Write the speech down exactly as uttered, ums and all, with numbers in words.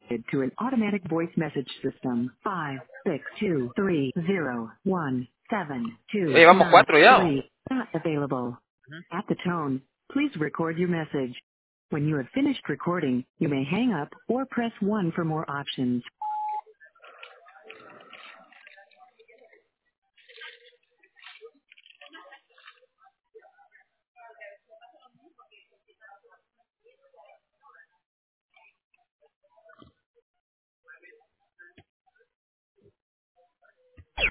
to an automatic voice message system. Five, six, two, three, zero, one, seven, two, Oye, vamos nine, cuatro ya. ¿O? three. Not available. At the tone, please record your message. When you have finished recording, you may hang up or press one for more options.